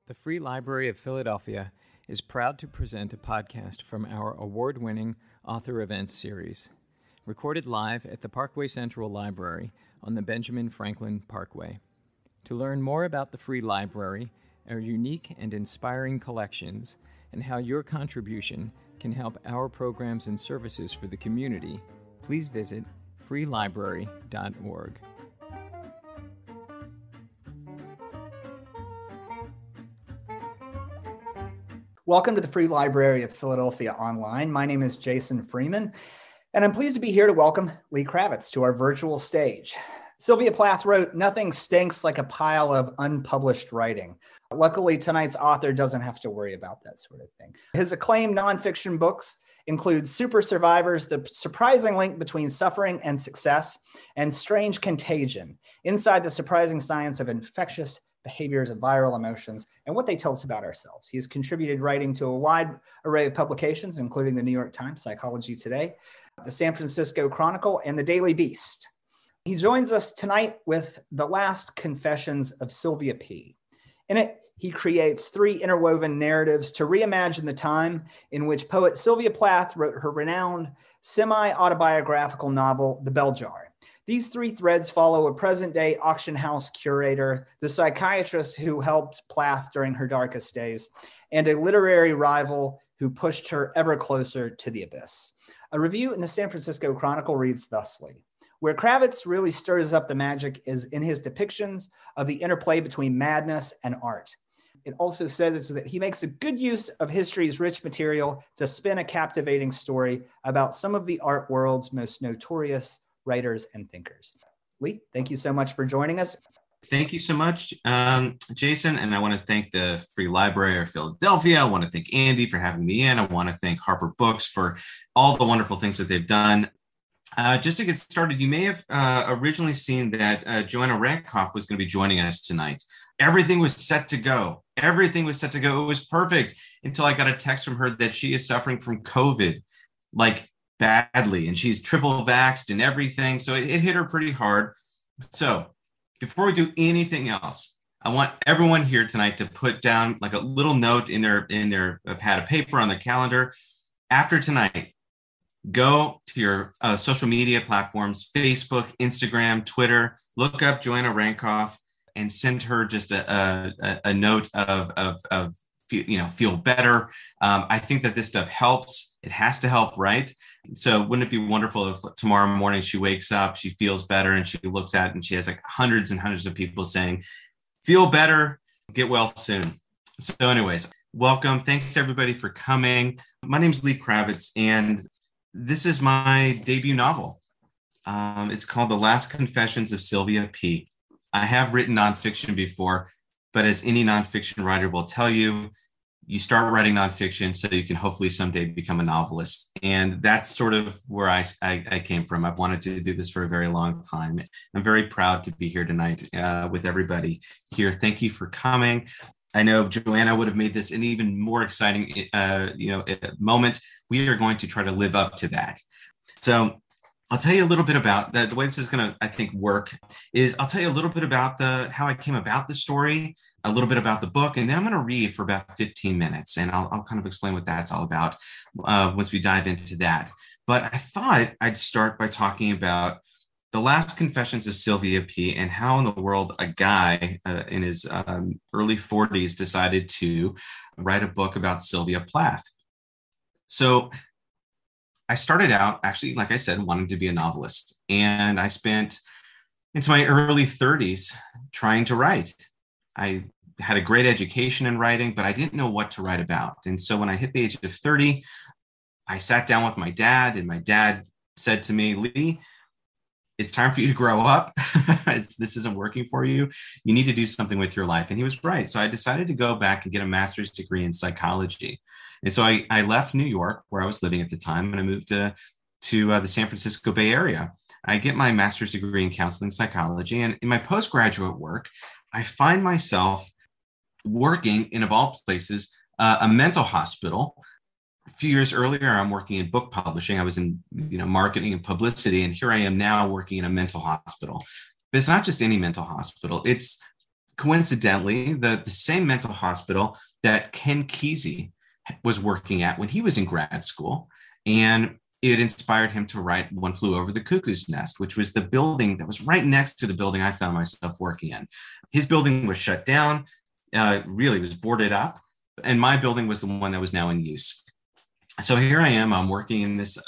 The Free Library of Philadelphia is proud to present a podcast from our award-winning Author Events series, recorded live at the Parkway Central Library on the Benjamin Franklin Parkway. To learn more about the Free Library, our unique and inspiring collections, and how your contribution can help our programs and services for the community, please visit freelibrary.org. Welcome to the Free Library of Philadelphia Online. My name is Jason Freeman, and I'm pleased to be here to welcome Lee Kravitz to our virtual stage. Sylvia Plath wrote, "Nothing stinks like a pile of unpublished writing." Luckily, tonight's author doesn't have to worry about that sort of thing. His acclaimed nonfiction books include Super Survivors, The Surprising Link Between Suffering and Success, and Strange Contagion, Inside the Surprising Science of Infectious Behaviors of Viral Emotions and What They Tell Us About Ourselves. He has contributed writing to a wide array of publications, including the New York Times, Psychology Today, the San Francisco Chronicle, and the Daily Beast. He joins us tonight with The Last Confessions of Sylvia P. In it, he creates three interwoven narratives to reimagine the time in which poet Sylvia Plath wrote her renowned semi-autobiographical novel, The Bell Jar. These three threads follow a present-day auction house curator, the psychiatrist who helped Plath during her darkest days, and a literary rival who pushed her ever closer to the abyss. A review in the San Francisco Chronicle reads thusly: "Where Kravitz really stirs up the magic is in his depictions of the interplay between madness and art." It also says that he makes a good use of history's rich material to spin a captivating story about some of the art world's most notorious writers and thinkers. Lee, thank you so much for joining us. Thank you so much, Jason. And I want to thank the Free Library of Philadelphia. I want to thank Andy for having me in. I want to thank Harper Books for all the wonderful things that they've done. Just to get started, you may have originally seen that Joanna Rakoff was going to be joining us tonight. Everything was set to go. Everything was set to go. It was perfect until I got a text from her that she is suffering from COVID, like badly, and she's triple vaxxed and everything. So it hit her pretty hard. So before we do anything else, I want everyone here tonight to put down like a little note in their pad of paper on their calendar. After tonight, go to your social media platforms, Facebook, Instagram, Twitter, look up Joanna Rakoff and send her just a note of feel better. I think that this stuff helps. It has to help, right? So wouldn't it be wonderful if tomorrow morning she wakes up, she feels better, and she looks at it and she has like hundreds and hundreds of people saying, "Feel better, get well soon." So anyways, welcome. Thanks everybody for coming. My name is Lee Kravitz, and this is my debut novel. It's called The Last Confessions of Sylvia P. I have written nonfiction before, but as any nonfiction writer will tell you, you start writing nonfiction so you can hopefully someday become a novelist. And that's sort of where I came from. I've wanted to do this for a very long time. I'm very proud to be here tonight with everybody here. Thank you for coming. I know Joanna would have made this an even more exciting moment. We are going to try to live up to that. So I'll tell you a little bit about the way this is going to, I think, work is I'll tell you a little bit about how I came about the story, a little bit about the book, and then I'm going to read for about 15 minutes, and I'll kind of explain what that's all about once we dive into that. But I thought I'd start by talking about The Last Confessions of Sylvia P. and how in the world a guy in his early 40s decided to write a book about Sylvia Plath. So I started out, actually, like I said, wanting to be a novelist. And I spent into my early 30s trying to write. I had a great education in writing, but I didn't know what to write about. And so when I hit the age of 30, I sat down with my dad, and my dad said to me, "Lee, it's time for you to grow up. This isn't working for you. You need to do something with your life." And he was right. So I decided to go back and get a master's degree in psychology. And so I left New York, where I was living at the time, and I moved to the San Francisco Bay Area. I get my master's degree in counseling psychology. And in my postgraduate work, I find myself working in, of all places, a mental hospital. A few years earlier, I'm working in book publishing. I was in marketing and publicity. And here I am now working in a mental hospital. But it's not just any mental hospital. It's coincidentally, the same mental hospital that Ken Kesey was working at when he was in grad school. And it inspired him to write One Flew Over the Cuckoo's Nest, which was the building that was right next to the building I found myself working in. His building was shut down, really was boarded up, and my building was the one that was now in use. So here I am, I'm working in this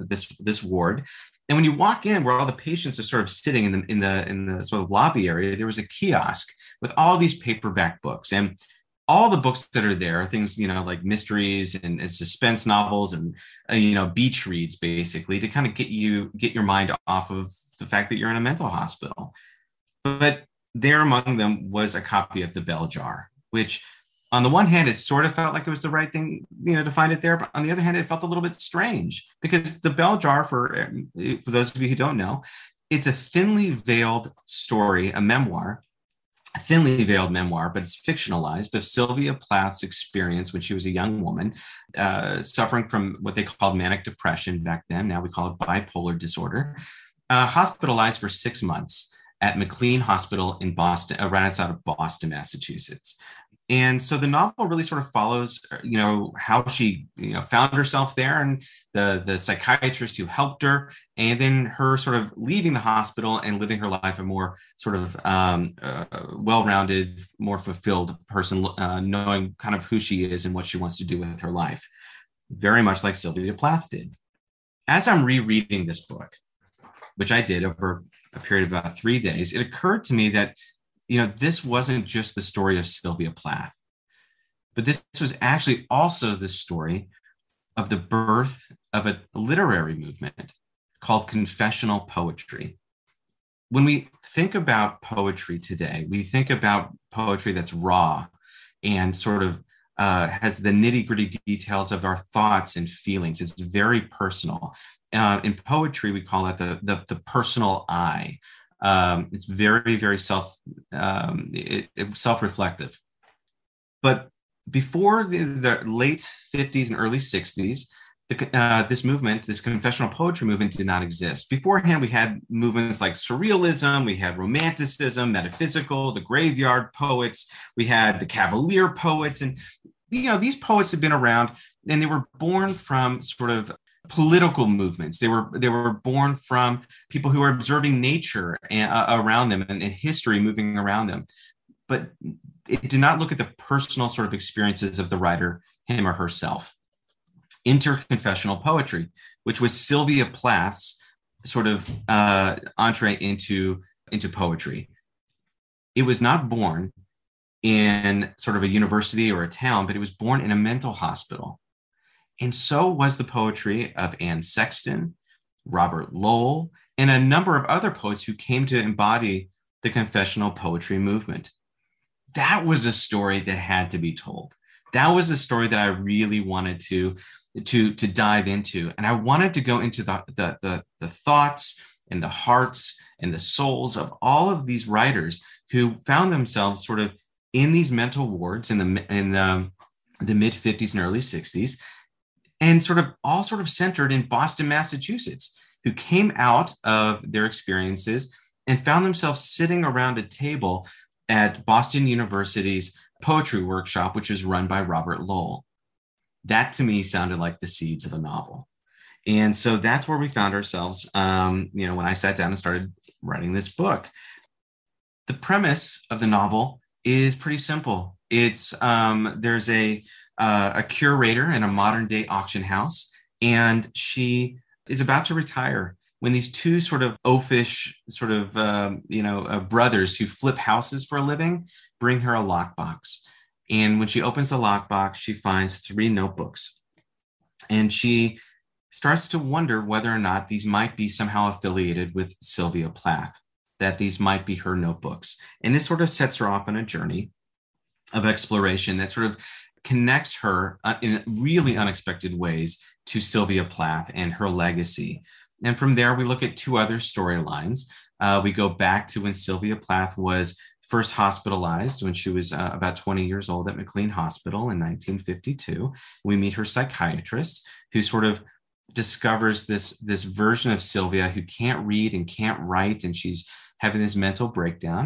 ward. And when you walk in, where all the patients are sort of sitting in the sort of lobby area, there was a kiosk with all these paperback books, and all the books that are there are things, like mysteries and suspense novels and beach reads, basically, to kind of get your mind off of the fact that you're in a mental hospital. But there among them was a copy of The Bell Jar, which, on the one hand, it sort of felt like it was the right thing, to find it there. But on the other hand, it felt a little bit strange, because The Bell Jar, for those of you who don't know, it's a thinly veiled story, a thinly veiled memoir, but it's fictionalized, of Sylvia Plath's experience when she was a young woman, suffering from what they called manic depression back then. Now we call it bipolar disorder, hospitalized for 6 months at McLean Hospital in Boston, right outside of Boston, Massachusetts. And so the novel really sort of follows, how she, found herself there, and the psychiatrist who helped her, and then her sort of leaving the hospital and living her life a more sort of well-rounded, more fulfilled person, knowing kind of who she is and what she wants to do with her life, very much like Sylvia Plath did. As I'm rereading this book, which I did over a period of about 3 days, it occurred to me that this wasn't just the story of Sylvia Plath, but this was actually also the story of the birth of a literary movement called confessional poetry. When we think about poetry today, we think about poetry that's raw and sort of has the nitty-gritty details of our thoughts and feelings. It's very personal. In poetry, we call it the personal I. It's very, very self-reflective. But before the late 50s and early 60s, this confessional poetry movement did not exist. Beforehand, we had movements like surrealism, we had romanticism, metaphysical, the graveyard poets, we had the Cavalier poets. And, these poets had been around, and they were born from sort of political movements. They were born from people who were observing nature around them and history moving around them. But it did not look at the personal sort of experiences of the writer, him or herself. Enter confessional poetry, which was Sylvia Plath's sort of entree into poetry. It was not born in sort of a university or a town, but it was born in a mental hospital. And so was the poetry of Anne Sexton, Robert Lowell, and a number of other poets who came to embody the confessional poetry movement. That was a story that had to be told. That was a story that I really wanted to dive into. And I wanted to go into the thoughts and the hearts and the souls of all of these writers who found themselves sort of in these mental wards in the mid 50s and early 60s, and all centered in Boston, Massachusetts, who came out of their experiences and found themselves sitting around a table at Boston University's poetry workshop, which is run by Robert Lowell. That to me sounded like the seeds of a novel. And so that's where we found ourselves, when I sat down and started writing this book. The premise of the novel is pretty simple. It's there's a curator in a modern day auction house, and she is about to retire when these two sort of oafish brothers who flip houses for a living bring her a lockbox. And when she opens the lockbox, she finds 3 notebooks, and she starts to wonder whether or not these might be somehow affiliated with Sylvia Plath, that these might be her notebooks. And this sort of sets her off on a journey of exploration that sort of connects her in really unexpected ways to Sylvia Plath and her legacy. And from there, we look at 2 other storylines. We go back to when Sylvia Plath was first hospitalized when she was about 20 years old at McLean Hospital in 1952. We meet her psychiatrist, who sort of discovers this version of Sylvia who can't read and can't write, and she's having this mental breakdown.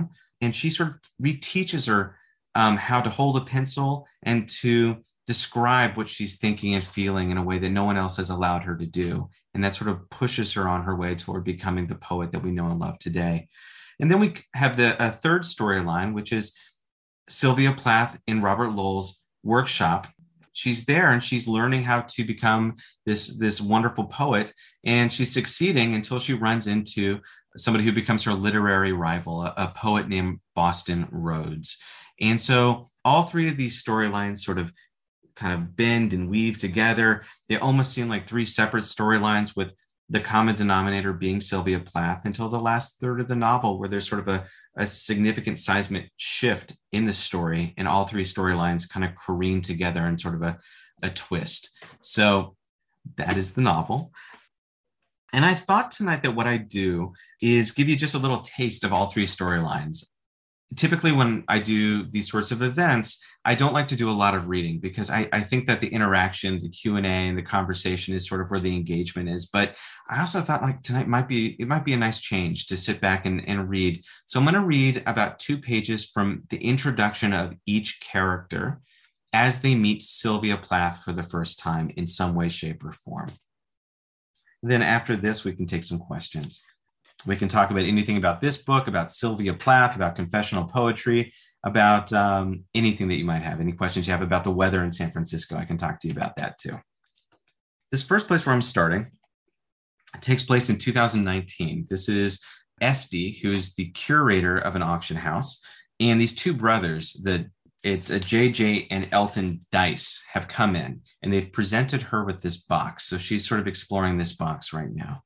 and she sort of reteaches her how to hold a pencil and to describe what she's thinking and feeling in a way that no one else has allowed her to do. And that sort of pushes her on her way toward becoming the poet that we know and love today. And then we have a third storyline, which is Sylvia Plath in Robert Lowell's workshop. She's there and she's learning how to become this wonderful poet, and she's succeeding until she runs into somebody who becomes her literary rival, a poet named Boston Rhodes. And so all three of these storylines sort of kind of bend and weave together. They almost seem like three separate storylines, with the common denominator being Sylvia Plath, until the last third of the novel, where there's sort of a significant seismic shift in the story, and all three storylines kind of careen together in sort of a twist. So that is the novel. And I thought tonight that what I do is give you just a little taste of all three storylines. Typically, when I do these sorts of events, I don't like to do a lot of reading, because I think that the interaction, the Q&A, and the conversation is sort of where the engagement is. But I also thought, like, tonight might be a nice change to sit back and read. So I'm going to read about 2 pages from the introduction of each character as they meet Sylvia Plath for the first time in some way, shape, or form. Then after this, we can take some questions. We can talk about anything about this book, about Sylvia Plath, about confessional poetry, about anything that you might have. Any questions you have about the weather in San Francisco, I can talk to you about that too. This first place where I'm starting takes place in 2019. This is Esty, who is the curator of an auction house. And these 2 brothers, it's a JJ and Elton Dice, have come in, and they've presented her with this box. So she's sort of exploring this box right now.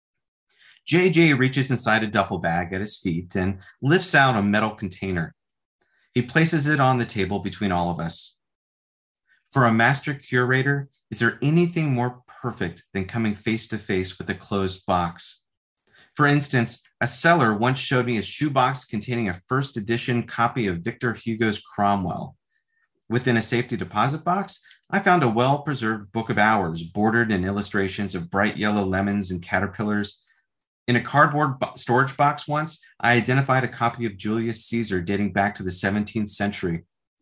JJ reaches inside a duffel bag at his feet and lifts out a metal container. He places it on the table between all of us. For a master curator, is there anything more perfect than coming face to face with a closed box? For instance, a seller once showed me a shoebox containing a first edition copy of Victor Hugo's Cromwell. Within a safety deposit box, I found a well-preserved book of hours bordered in illustrations of bright yellow lemons and caterpillars. In a cardboard storage box once, I identified a copy of Julius Caesar dating back to the 17th century.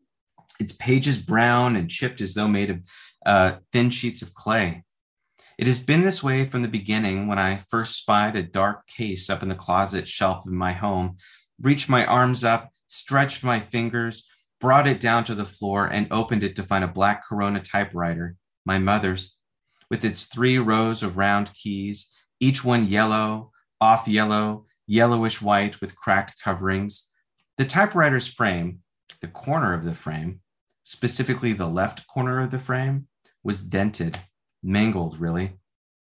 Its pages brown and chipped as though made of thin sheets of clay. It has been this way from the beginning, when I first spied a dark case up in the closet shelf of my home, reached my arms up, stretched my fingers, brought it down to the floor, and opened it to find a black Corona typewriter, my mother's, with its 3 rows of round keys, each one yellow, off yellow, yellowish white with cracked coverings. The typewriter's frame, the corner of the frame, specifically the left corner of the frame, was dented, mangled, really.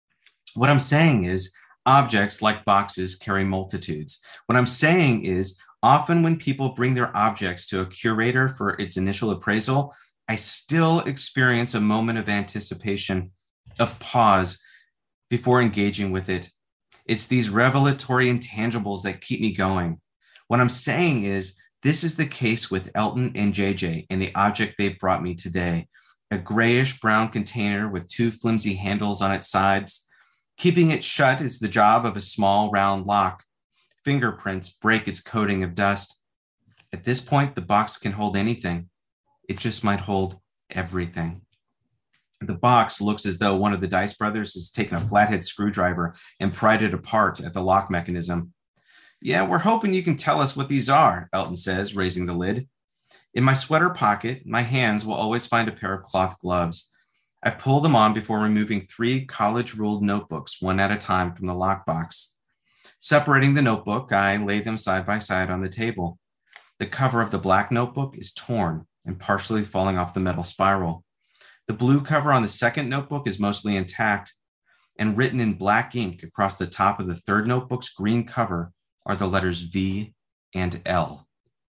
What I'm saying is, objects like boxes carry multitudes. What I'm saying is, often when people bring their objects to a curator for its initial appraisal, I still experience a moment of anticipation, of pause before engaging with it. It's these revelatory intangibles that keep me going. What I'm saying is, this is the case with Elton and JJ and the object they brought me today. A grayish brown container with 2 flimsy handles on its sides. Keeping it shut is the job of a small round lock. Fingerprints break its coating of dust. At this point, the box can hold anything. It just might hold everything. The box looks as though one of the Dice brothers has taken a flathead screwdriver and pried it apart at the lock mechanism. Yeah, we're hoping you can tell us what these are, Elton says, raising the lid. In my sweater pocket, my hands will always find a pair of cloth gloves. I pull them on before removing 3 college-ruled notebooks, one at a time, from the lockbox. Separating the notebook, I lay them side by side on the table. The cover of the black notebook is torn and partially falling off the metal spiral. The blue cover on the second notebook is mostly intact, and written in black ink across the top of the third notebook's green cover are the letters V and L.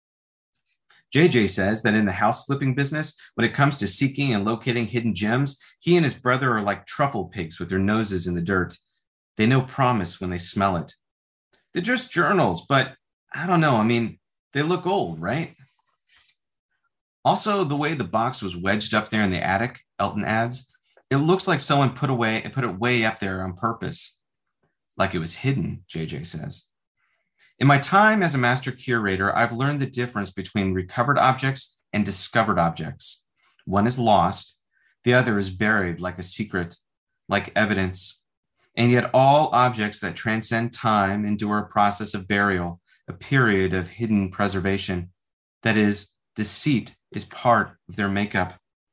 JJ says that in the house flipping business, when it comes to seeking and locating hidden gems, he and his brother are like truffle pigs with their noses in the dirt. They know promise when they smell it. They're just journals, but I don't know. I mean, they look old, right? Also, the way the box was wedged up there in the attic, Elton adds, it looks like someone put it way up there on purpose. Like it was hidden, JJ says. In my time as a master curator, I've learned the difference between recovered objects and discovered objects. One is lost, the other is buried like a secret, like evidence. And yet all objects that transcend time endure a process of burial, a period of hidden preservation. That is, deceit is part of their makeup.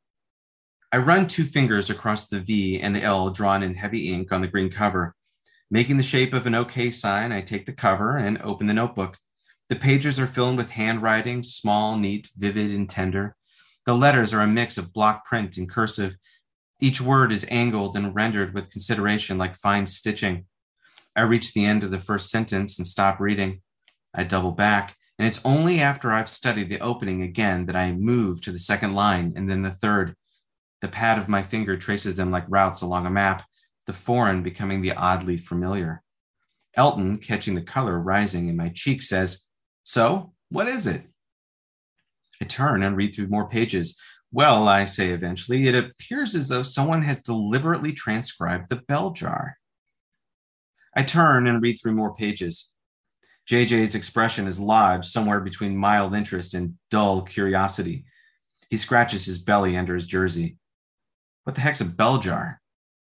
I run 2 fingers across the V and the L drawn in heavy ink on the green cover. Making the shape of an OK sign, I take the cover and open the notebook. The pages are filled with handwriting, small, neat, vivid, and tender. The letters are a mix of block print and cursive. Each word is angled and rendered with consideration like fine stitching. I reach the end of the first sentence and stop reading. I double back, and it's only after I've studied the opening again that I move to the second line and then the third. The pad of my finger traces them like routes along a map, the foreign becoming the oddly familiar. Elton, catching the color rising in my cheek, says, "So, what is it?" I turn and read through more pages. "Well," I say eventually, "it appears as though someone has deliberately transcribed the bell jar." I turn and read through more pages. JJ's expression is lodged somewhere between mild interest and dull curiosity. He scratches his belly under his jersey. "What the heck's a bell jar?"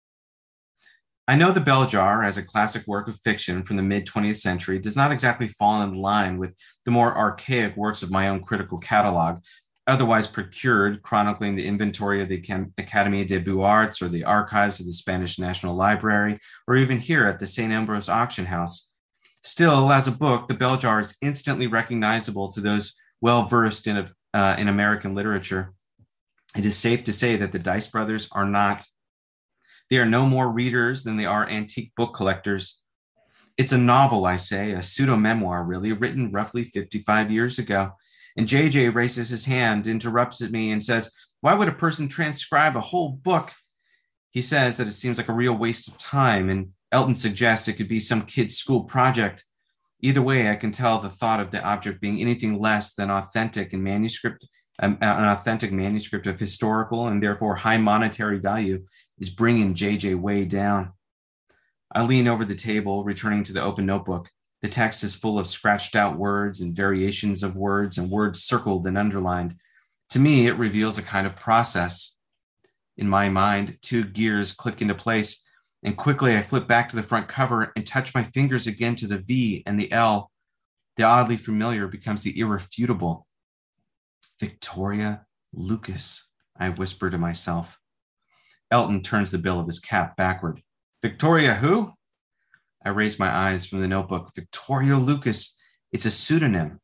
I know the bell jar, as a classic work of fiction from the mid-20th century, does not exactly fall in line with the more archaic works of my own critical catalog, otherwise procured chronicling the inventory of the Académie des Beaux-Arts or the archives of the Spanish National Library, or even here at the St. Ambrose Auction House. Still, as a book, the bell jar is instantly recognizable to those well-versed in American literature. It is safe to say that the Dice brothers are not. They are no more readers than they are antique book collectors. It's a novel, I say, a pseudo-memoir, really, written roughly 55 years ago. And JJ raises his hand, interrupts at me, and says, "Why would a person transcribe a whole book?" He says that it seems like a real waste of time, and Elton suggests it could be some kid's school project. Either way, I can tell the thought of the object being anything less than authentic and manuscript, an authentic manuscript of historical and therefore high monetary value is bringing JJ way down. I lean over the table, returning to the open notebook. The text is full of scratched out words and variations of words and words circled and underlined. To me, it reveals a kind of process. In my mind, 2 gears click into place, and quickly I flip back to the front cover and touch my fingers again to the V and the L. The oddly familiar becomes the irrefutable. "Victoria Lucas," I whisper to myself. Elton turns the bill of his cap backward. "Victoria who?" I raise my eyes from the notebook. "Victoria Lucas. It's a pseudonym."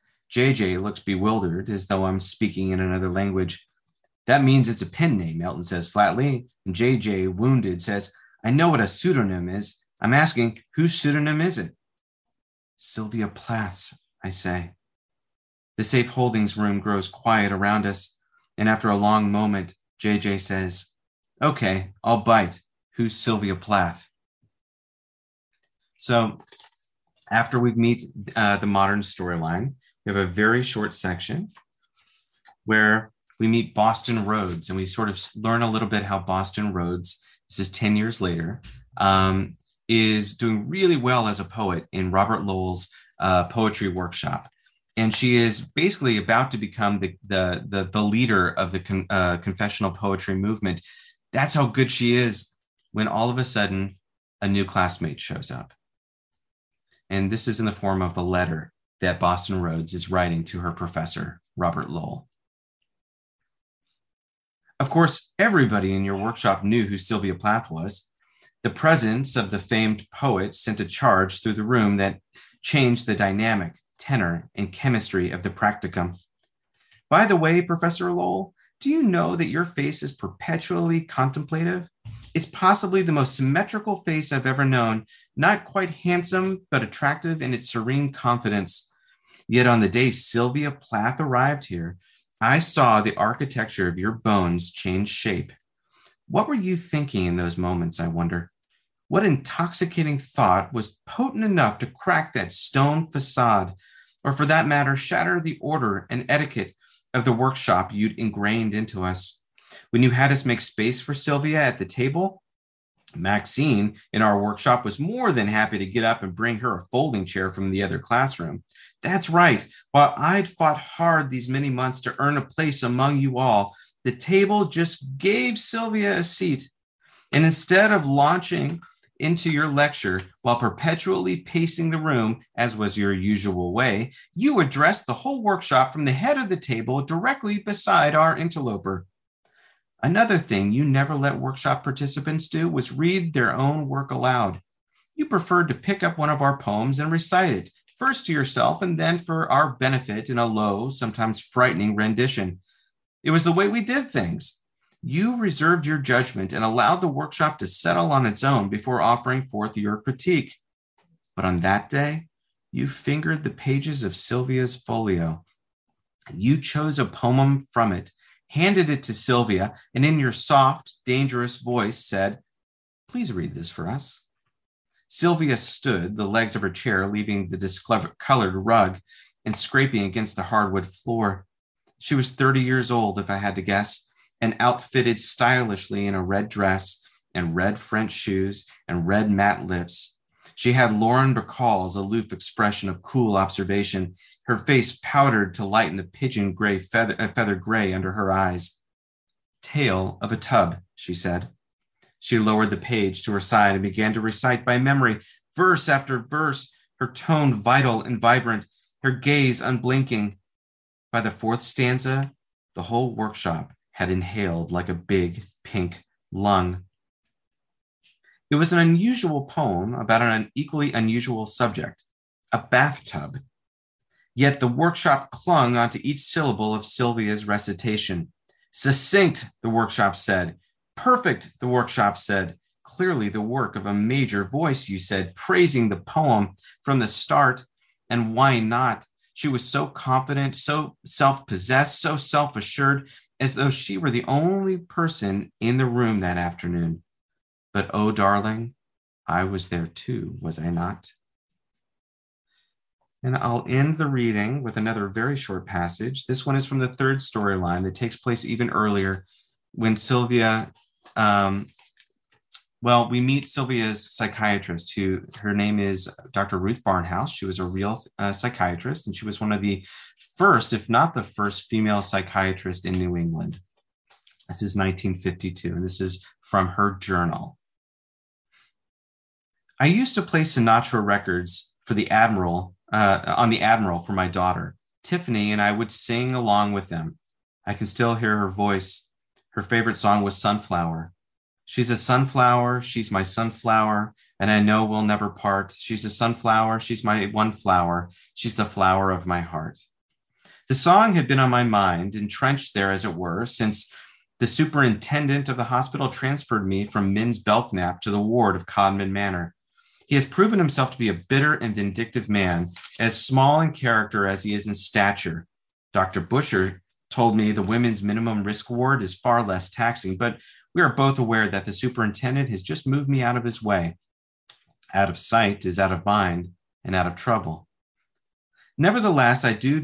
JJ looks bewildered, as though I'm speaking in another language. "That means it's a pen name," Elton says flatly. And JJ, wounded, says, "I know what a pseudonym is. I'm asking, whose pseudonym is it?" "Sylvia Plath's," I say. The safe holdings room grows quiet around us, and after a long moment, JJ says, "Okay, I'll bite. Who's Sylvia Plath?" So after we meet the modern storyline, we have a very short section where we meet Boston Rhodes, and we sort of learn a little bit how Boston Rhodes, this is 10 years later, is doing really well as a poet in Robert Lowell's poetry workshop. And she is basically about to become the leader of the confessional poetry movement. That's how good she is, when all of a sudden a new classmate shows up. And this is in the form of a letter that Boston Rhodes is writing to her professor, Robert Lowell. Of course, everybody in your workshop knew who Sylvia Plath was. The presence of the famed poet sent a charge through the room that changed the dynamic, tenor, and chemistry of the practicum. "By the way, Professor Lowell, do you know that your face is perpetually contemplative? It's possibly the most symmetrical face I've ever known, not quite handsome, but attractive in its serene confidence. Yet on the day Sylvia Plath arrived here, I saw the architecture of your bones change shape. What were you thinking in those moments, I wonder? What intoxicating thought was potent enough to crack that stone facade, or for that matter, shatter the order and etiquette of the workshop you'd ingrained into us? When you had us make space for Sylvia at the table, Maxine in our workshop was more than happy to get up and bring her a folding chair from the other classroom. That's right. While I'd fought hard these many months to earn a place among you all, the table just gave Sylvia a seat. And instead of launching into your lecture while perpetually pacing the room, as was your usual way, you addressed the whole workshop from the head of the table directly beside our interloper. Another thing you never let workshop participants do was read their own work aloud. You preferred to pick up one of our poems and recite it, first to yourself and then for our benefit in a low, sometimes frightening rendition. It was the way we did things. You reserved your judgment and allowed the workshop to settle on its own before offering forth your critique. But on that day, you fingered the pages of Sylvia's folio. You chose a poem from it, handed it to Sylvia, and in your soft, dangerous voice said, "Please read this for us." Sylvia stood, the legs of her chair leaving the discolored rug and scraping against the hardwood floor. She was 30 years old, if I had to guess, and outfitted stylishly in a red dress and red French shoes and red matte lips. She had Lauren Bacall's aloof expression of cool observation, her face powdered to lighten the pigeon gray feather gray under her eyes. "Tale of a Tub," she said. She lowered the page to her side and began to recite by memory, verse after verse, her tone vital and vibrant, her gaze unblinking. By the fourth stanza, the whole workshop had inhaled like a big pink lung. It was an unusual poem about an equally unusual subject, a bathtub. Yet the workshop clung onto each syllable of Sylvia's recitation. "Succinct," the workshop said. "Perfect," the workshop said. Clearly the work of a major voice, you said, praising the poem from the start. And why not? She was so confident, so self-possessed, so self-assured, as though she were the only person in the room that afternoon. But oh, darling, I was there too, was I not? And I'll end the reading with another very short passage. This one is from the third storyline that takes place even earlier when Sylvia, we meet Sylvia's psychiatrist, her name is Dr. Ruth Barnhouse. She was a real psychiatrist, and she was one of the first, if not the first, female psychiatrist in New England. This is 1952, and this is from her journal. "I used to play Sinatra records for the Admiral, on the Admiral for my daughter, Tiffany, and I would sing along with them. I can still hear her voice. Her favorite song was Sunflower. She's a sunflower, she's my sunflower, and I know we'll never part. She's a sunflower, she's my one flower, she's the flower of my heart." The song had been on my mind, entrenched there as it were, since the superintendent of the hospital transferred me from Min's Belknap to the ward of Codman Manor. He has proven himself to be a bitter and vindictive man, as small in character as he is in stature. Dr. Busher told me the women's minimum risk ward is far less taxing, but we are both aware that the superintendent has just moved me out of his way. Out of sight is out of mind and out of trouble. Nevertheless, I do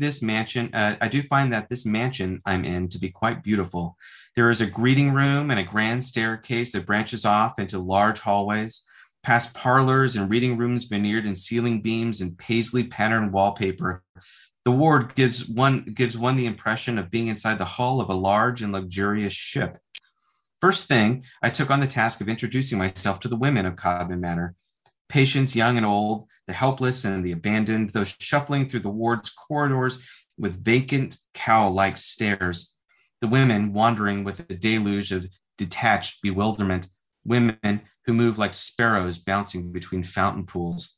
find that this mansion I'm in to be quite beautiful. There is a greeting room and a grand staircase that branches off into large hallways, past parlors and reading rooms veneered in ceiling beams and paisley patterned wallpaper. The ward gives one the impression of being inside the hull of a large and luxurious ship. First thing, I took on the task of introducing myself to the women of Codman Manor. Patients young and old, the helpless and the abandoned, those shuffling through the ward's corridors with vacant cow-like stares. The women wandering with a deluge of detached bewilderment. Women who move like sparrows bouncing between fountain pools.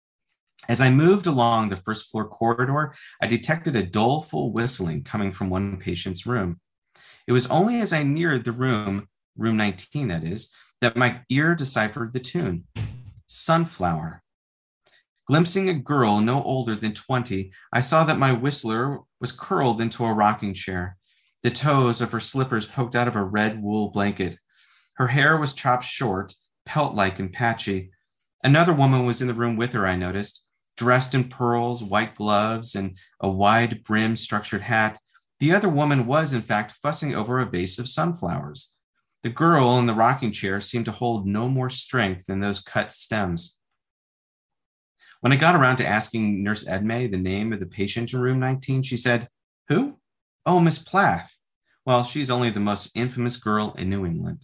As I moved along the first floor corridor, I detected a doleful whistling coming from one patient's room. It was only as I neared the room 19 that is, that my ear deciphered the tune. Sunflower. Glimpsing a girl no older than 20, I saw that my whistler was curled into a rocking chair. The toes of her slippers poked out of a red wool blanket. Her hair was chopped short, pelt-like and patchy. Another woman was in the room with her, I noticed, dressed in pearls, white gloves, and a wide-brimmed structured hat. The other woman was, in fact, fussing over a vase of sunflowers. The girl in the rocking chair seemed to hold no more strength than those cut stems. When I got around to asking Nurse Edme the name of the patient in room 19, she said, "Who? Oh, Miss Plath. Well, she's only the most infamous girl in New England."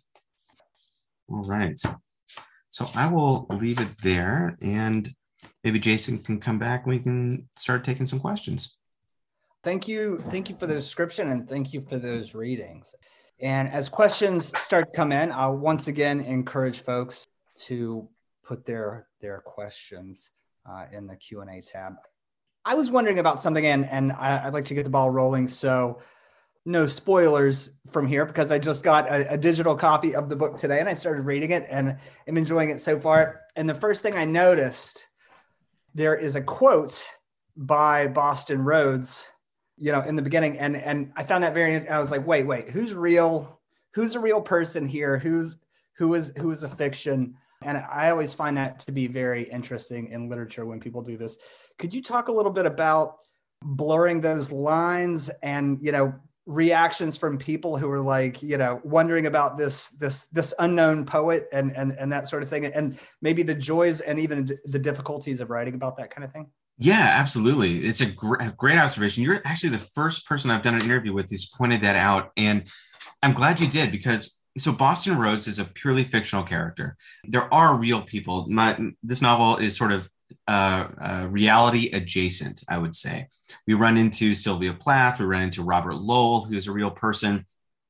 All right. So I will leave it there, and maybe Jason can come back and we can start taking some questions. Thank you. Thank you for the description, and thank you for those readings. And as questions start to come in, I'll once again encourage folks to put their questions in the Q&A tab. I was wondering about something, and I'd like to get the ball rolling. So no spoilers from here, because I just got a digital copy of the book today and I started reading it and I'm enjoying it so far. And the first thing I noticed, there is a quote by Boston Rhodes, in the beginning. And I found that I was like, wait, who's real? Who's a real person here? Who is a fiction? And I always find that to be very interesting in literature when people do this. Could you talk a little bit about blurring those lines and, reactions from people who are like, wondering about this unknown poet and that sort of thing, and maybe the joys and even the difficulties of writing about that kind of thing? Yeah, absolutely. It's a great observation. You're actually the first person I've done an interview with who's pointed that out. And I'm glad you did, because so Boston Rhodes is a purely fictional character. There are real people. This novel is sort of reality adjacent, I would say. We run into Sylvia Plath, we run into Robert Lowell, who's a real person.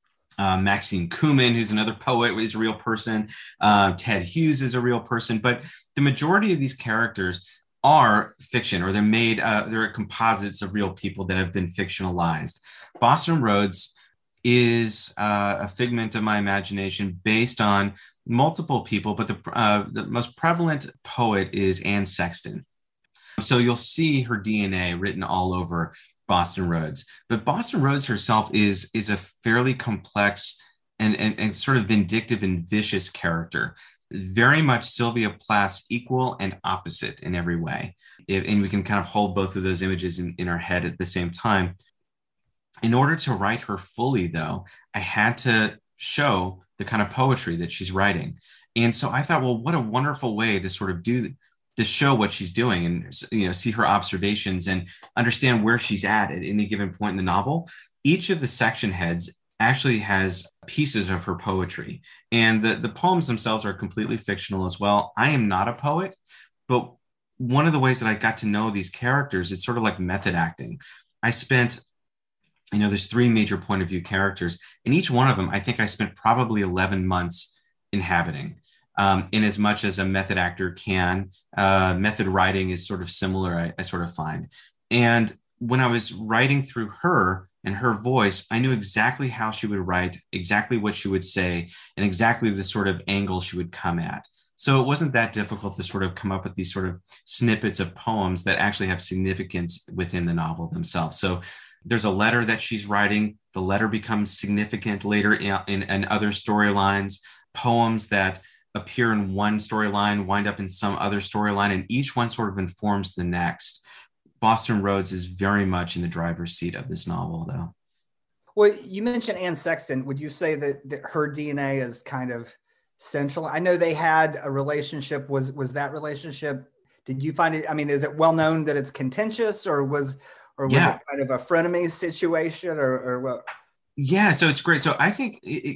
Maxine Kumin, who's another poet, is a real person. Ted Hughes is a real person. But the majority of these characters are fiction, or they're composites of real people that have been fictionalized. Boston Rhodes is a figment of my imagination based on multiple people, but the most prevalent poet is Anne Sexton. So you'll see her DNA written all over Boston Rhodes. But Boston Rhodes herself is a fairly complex and sort of vindictive and vicious character. Very much Sylvia Plath's equal and opposite in every way. And we can kind of hold both of those images in our head at the same time. In order to write her fully, though, I had to show the kind of poetry that she's writing. And so I thought, well, what a wonderful way to sort of to show what she's doing and, see her observations and understand where she's at any given point in the novel. Each of the section heads actually has pieces of her poetry, and the poems themselves are completely fictional as well. I am not a poet, but one of the ways that I got to know these characters is sort of like method acting. I spent, there's 3 major point of view characters, and each one of them, I think I spent probably 11 months inhabiting. In as much as a method actor can, method writing is sort of similar, I sort of find. And when I was writing through her and her voice, I knew exactly how she would write, exactly what she would say, and exactly the sort of angle she would come at. So it wasn't that difficult to sort of come up with these sort of snippets of poems that actually have significance within the novel themselves. So there's a letter that she's writing. The letter becomes significant later in other storylines. Poems that appear in one storyline wind up in some other storyline, and each one sort of informs the next. Boston Rhodes is very much in the driver's seat of this novel, though. Well, you mentioned Anne Sexton. Would you say that her DNA is kind of central? I know they had a relationship. Was that relationship, did you find it, is it well known that it's contentious, or was it kind of a frenemy situation, or what? Yeah, so it's great. So I think,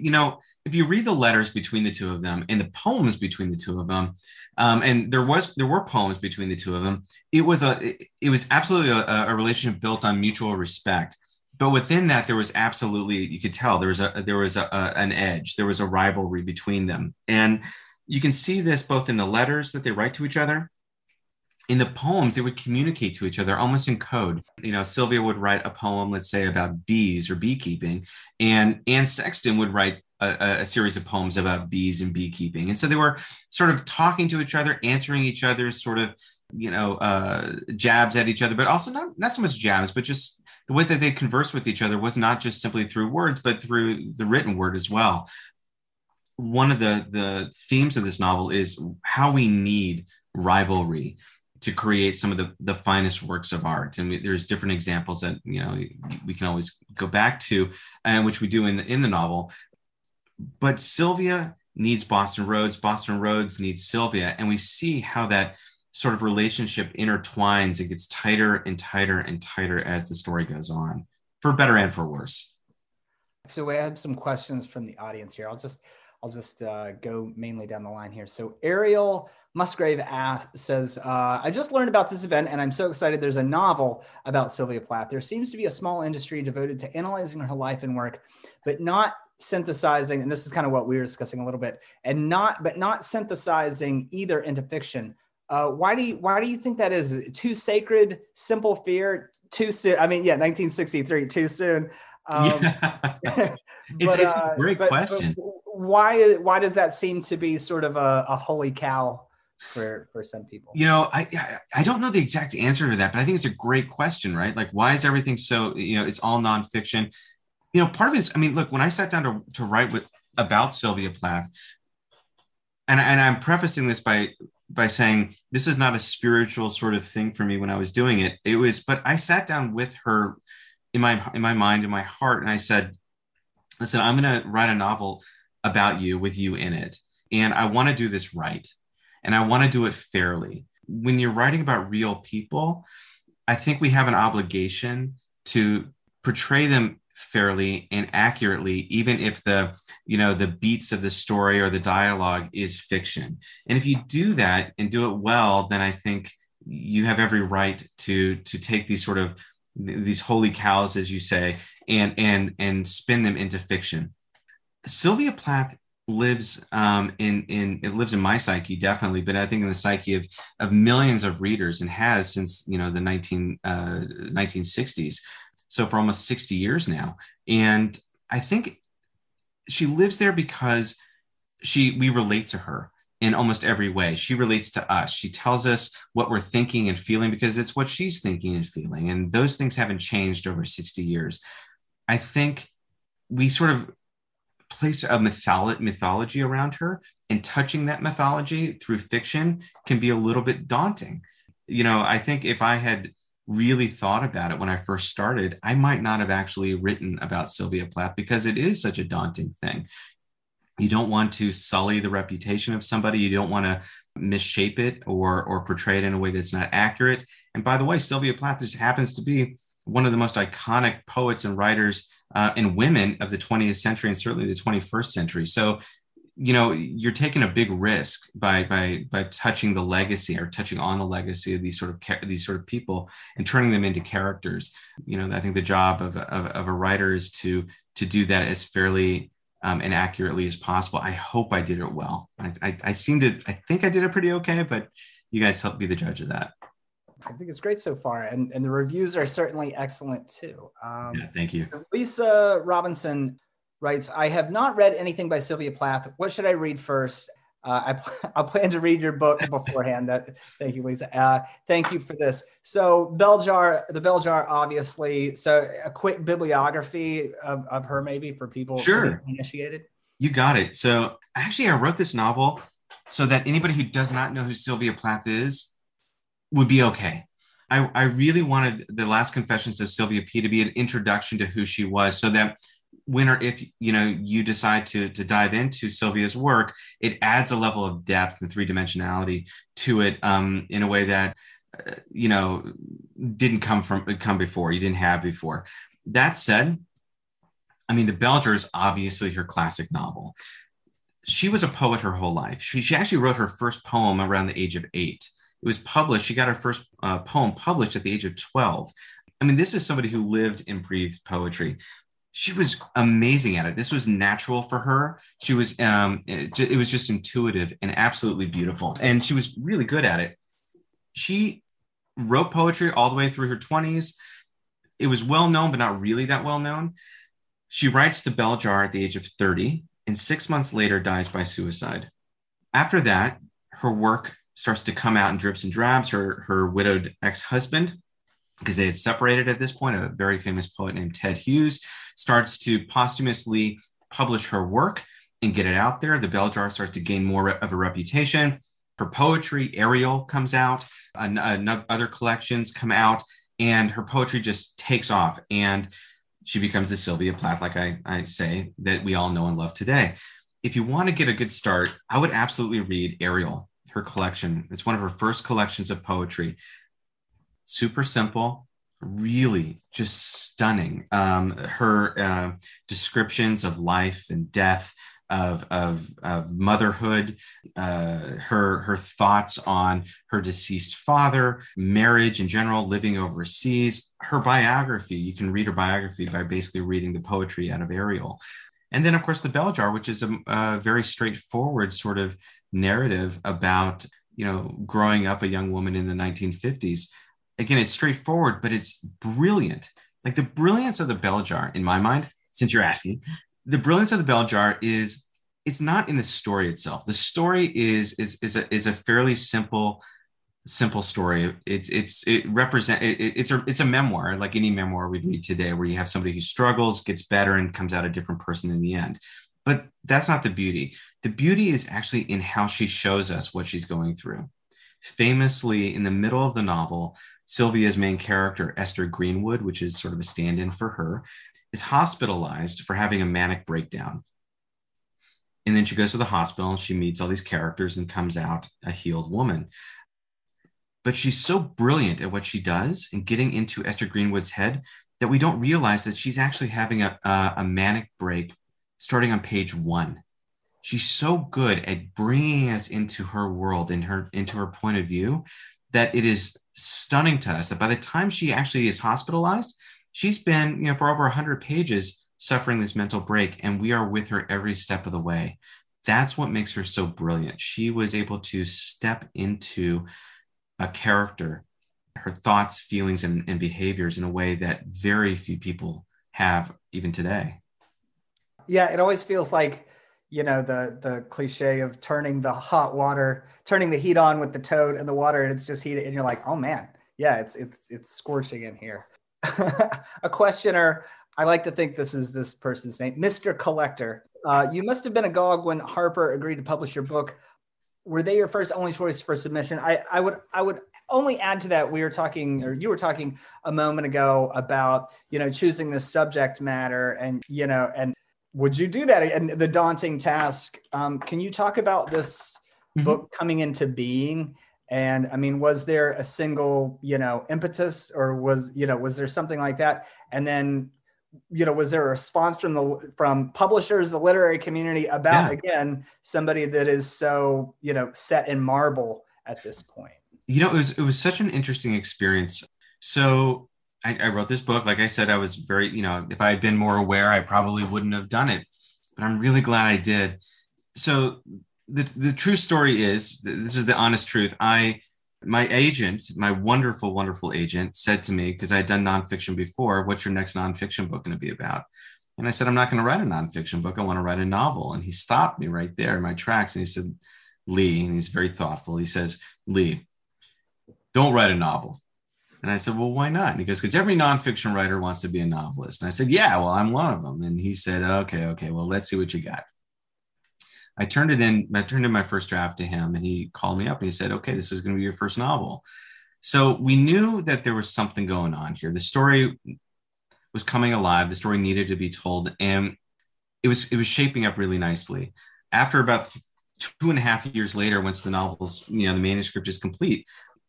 if you read the letters between the two of them and the poems between the two of them, and there were poems between the two of them, it was absolutely a relationship built on mutual respect. But within that, there was absolutely, you could tell there was an edge. There was a rivalry between them. And you can see this both in the letters that they write to each other. In the poems, they would communicate to each other almost in code. Sylvia would write a poem, let's say, about bees or beekeeping, and Anne Sexton would write a series of poems about bees and beekeeping. And so they were sort of talking to each other, answering each other's sort of, jabs at each other, but also not so much jabs, but just the way that they conversed with each other was not just simply through words, but through the written word as well. One of the themes of this novel is how we need rivalry to create some of the finest works of art. And there's different examples that, we can always go back to, and which we do in the novel. But Sylvia needs Boston Rhodes. Boston Rhodes needs Sylvia. And we see how that sort of relationship intertwines. It gets tighter and tighter and tighter as the story goes on, for better and for worse. So we have some questions from the audience here. I'll just go mainly down the line here. So Ariel Musgrave says, I just learned about this event and I'm so excited. There's a novel about Sylvia Plath. There seems to be a small industry devoted to analyzing her life and work, but not synthesizing, and this is kind of what we were discussing a little bit, but not synthesizing either into fiction. Why do you think that is? Too sacred, simple fear, too soon? I mean, yeah, 1963, too soon. It's a great question. But why does that seem to be sort of a holy cow for some people? I don't know the exact answer to that, but I think it's a great question, right? Like, why is everything so, it's all nonfiction? Part of it is, look, when I sat down to write about Sylvia Plath, and I'm prefacing this by saying this is not a spiritual sort of thing for me when I was doing it. But I sat down with her in my mind, in my heart, and I said, listen, I'm going to write a novel about you with you in it. And I want to do this right. And I want to do it fairly. When you're writing about real people, I think we have an obligation to portray them fairly and accurately, even if the beats of the story or the dialogue is fiction. And if you do that and do it well, then I think you have every right to take these sort of these holy cows, as you say, and spin them into fiction. Sylvia Plath lives in my psyche, definitely, but I think in the psyche of millions of readers, and has since the 1960s. So for almost 60 years now. And I think she lives there because we relate to her in almost every way. She relates to us. She tells us what we're thinking and feeling because it's what she's thinking and feeling. And those things haven't changed over 60 years. I think we sort of place a mythology around her, and touching that mythology through fiction can be a little bit daunting. I think if I had really thought about it when I first started, I might not have actually written about Sylvia Plath, because it is such a daunting thing. You don't want to sully the reputation of somebody. You don't want to misshape it or portray it in a way that's not accurate. And by the way, Sylvia Plath just happens to be one of the most iconic poets and writers and women of the 20th century, and certainly the 21st century. So, you're taking a big risk by touching the legacy, or touching on the legacy of these sort of people and turning them into characters. I think the job of a writer is to do that as fairly and accurately as possible. I hope I did it well. I think I did it pretty okay, but you guys help be the judge of that. I think it's great so far, and the reviews are certainly excellent too. Thank you. So Lisa Robinson writes, I have not read anything by Sylvia Plath. What should I read first? I'll plan to read your book beforehand. Thank you, Lisa. Thank you for this. So the Bell Jar, obviously. So a quick bibliography of her, maybe, for people sure initiated. You got it. So actually, I wrote this novel so that anybody who does not know who Sylvia Plath is would be okay. I really wanted The Last Confessions of Sylvia P. to be an introduction to who she was, so that when or if you decide to dive into Sylvia's work, it adds a level of depth and three-dimensionality to it in a way that didn't come before. You didn't have before. That said, The Bell Jar is obviously her classic novel. She was a poet her whole life. She actually wrote her first poem around the age of 8. It was published. She got her first poem published at the age of 12. This is somebody who lived and breathed poetry. She was amazing at it. This was natural for her. She was, it was just intuitive and absolutely beautiful. And she was really good at it. She wrote poetry all the way through her 20s. It was well known, but not really that well known. She writes The Bell Jar at the age of 30, and 6 months later dies by suicide. After that, her work starts to come out in drips and drabs. Her widowed ex-husband, because they had separated at this point, a very famous poet named Ted Hughes, starts to posthumously publish her work and get it out there. The Bell Jar starts to gain more of a reputation. Her poetry, Ariel, comes out, other collections come out, and her poetry just takes off. And she becomes the Sylvia Plath, like I say, that we all know and love today. If you want to get a good start, I would absolutely read Ariel, her collection. It's one of her first collections of poetry. Super simple, really just stunning. Her descriptions of life and death, of motherhood, her thoughts on her deceased father, marriage in general, living overseas, her biography. You can read her biography by basically reading the poetry out of Ariel. And then, of course, The Bell Jar, which is a very straightforward sort of narrative about, growing up a young woman in the 1950s. Again, it's straightforward, but it's brilliant. Like the brilliance of The Bell Jar, in my mind, since you're asking, the brilliance of The Bell Jar is it's not in the story itself. The story is a fairly simple story. It's a memoir, like any memoir we read today, where you have somebody who struggles, gets better, and comes out a different person in the end. But that's not the beauty. The beauty is actually in how she shows us what she's going through. Famously, in the middle of the novel, Sylvia's main character, Esther Greenwood, which is sort of a stand-in for her, is hospitalized for having a manic breakdown. And then she goes to the hospital and she meets all these characters and comes out a healed woman. But she's so brilliant at what she does and getting into Esther Greenwood's head that we don't realize that she's actually having a manic break starting on page 1. She's so good at bringing us into her world and into her point of view that it is stunning to us that by the time she actually is hospitalized, she's been, for over 100 pages suffering this mental break, and we are with her every step of the way. That's what makes her so brilliant. She was able to step into a character, her thoughts, feelings, and behaviors in a way that very few people have even today. Yeah, it always feels like, the cliche of turning the heat on with the toad and the water, and it's just heated, and you're like, oh man, yeah, it's scorching in here. A questioner, I like to think this person's name, Mr. Collector. You must have been agog when Harper agreed to publish your book. Were they your first only choice for submission? I would only add to that, you were talking a moment ago about, choosing the subject matter and would you do that? And the daunting task. Can you talk about this book coming into being? And I mean, was there a single, impetus, or was there something like that? And then, was there a response from publishers, the literary community about, again, somebody that is so, set in marble at this point? It was such an interesting experience. So I wrote this book. Like I said, I was very, if I had been more aware, I probably wouldn't have done it, but I'm really glad I did. So the true story is, this is the honest truth. My agent, my wonderful, wonderful agent, said to me, because I had done nonfiction before, what's your next nonfiction book going to be about? And I said, I'm not going to write a nonfiction book. I want to write a novel. And he stopped me right there in my tracks. And he said, Lee, and he's very thoughtful. He says, Lee, don't write a novel. And I said, well, why not? And he goes, because every nonfiction writer wants to be a novelist. And I said, yeah, well, I'm one of them. And he said, okay, well, let's see what you got. I turned in my first draft to him, and he called me up and he said, okay, this is going to be your first novel. So we knew that there was something going on here. The story was coming alive. The story needed to be told, and it was shaping up really nicely. After about 2.5 years later, once the novel's, the manuscript is complete,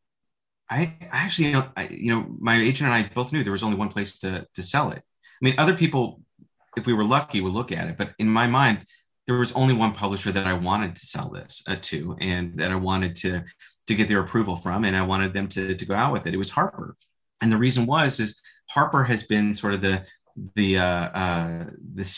I actually, my agent and I both knew there was only one place to sell it. I mean, other people, if we were lucky, would look at it. But in my mind, there was only one publisher that I wanted to sell this to, and that I wanted to get their approval from, and I wanted them to go out with it. It was Harper. And the reason is Harper has been sort of the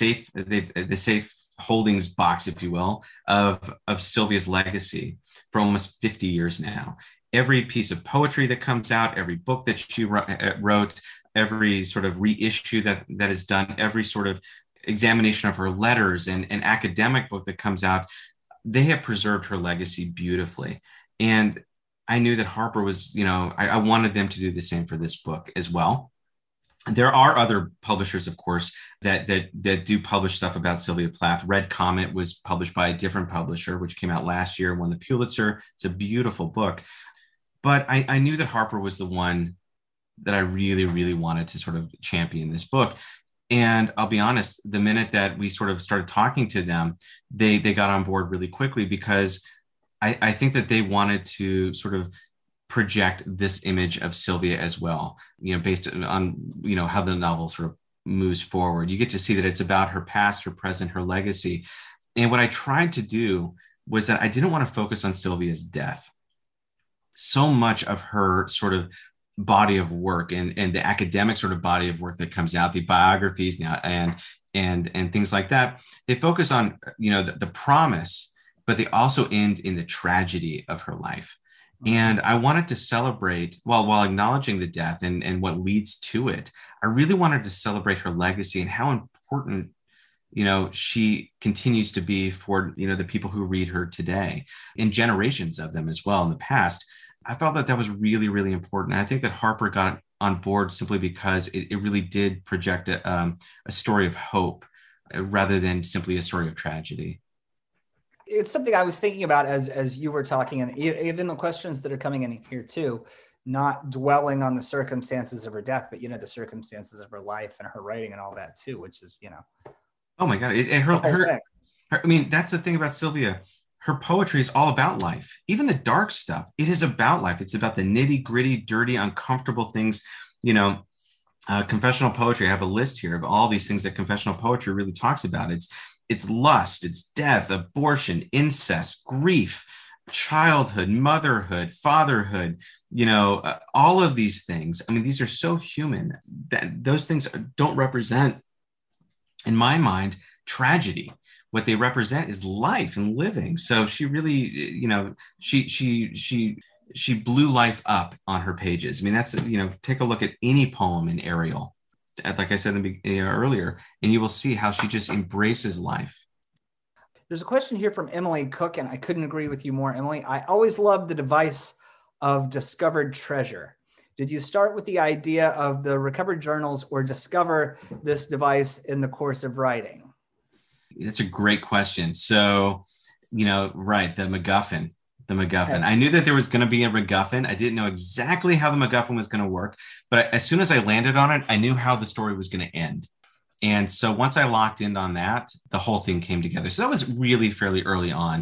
safe holdings box, if you will, of Sylvia's legacy for almost 50 years now. Every piece of poetry that comes out, every book that she wrote, every sort of reissue that is done, every sort of examination of her letters and academic book that comes out, they have preserved her legacy beautifully. And I knew that Harper was, I wanted them to do the same for this book as well. There are other publishers, of course, that do publish stuff about Sylvia Plath. Red Comet was published by a different publisher, which came out last year, won the Pulitzer. It's a beautiful book. But I knew that Harper was the one that I really, really wanted to sort of champion this book. And I'll be honest, the minute that we sort of started talking to them, they got on board really quickly, because I think that they wanted to sort of project this image of Sylvia as well, based on, how the novel sort of moves forward. You get to see that it's about her past, her present, her legacy. And what I tried to do was that I didn't want to focus on Sylvia's death. So much of her sort of body of work and the academic sort of body of work that comes out, the biographies now and things like that, they focus on, the promise, but they also end in the tragedy of her life. And I wanted to celebrate, while acknowledging the death and what leads to it, I really wanted to celebrate her legacy and how important, she continues to be for, the people who read her today, and generations of them as well in the past. I felt that was really, really important. And I think that Harper got on board simply because it really did project a story of hope rather than simply a story of tragedy. It's something I was thinking about as you were talking, and even the questions that are coming in here too, not dwelling on the circumstances of her death, but, the circumstances of her life and her writing and all that too, which is, Oh my God. I mean, that's the thing about Sylvia. Her poetry is all about life. Even the dark stuff, it is about life. It's about the nitty gritty, dirty, uncomfortable things. Confessional poetry, I have a list here of all these things that confessional poetry really talks about. It's lust, it's death, abortion, incest, grief, childhood, motherhood, fatherhood, all of these things. I mean, these are so human that those things don't represent, in my mind, tragedy. What they represent is life and living. So she really, she blew life up on her pages. I mean, that's, take a look at any poem in Ariel, like I said earlier, and you will see how she just embraces life. There's a question here from Emily Cook, and I couldn't agree with you more, Emily. I always loved the device of discovered treasure. Did you start with the idea of the recovered journals or discover this device in the course of writing? That's a great question. So, right, the MacGuffin. I knew that there was going to be a MacGuffin. I didn't know exactly how the MacGuffin was going to work, but as soon as I landed on it, I knew how the story was going to end. And so once I locked in on that, the whole thing came together. So that was really fairly early on.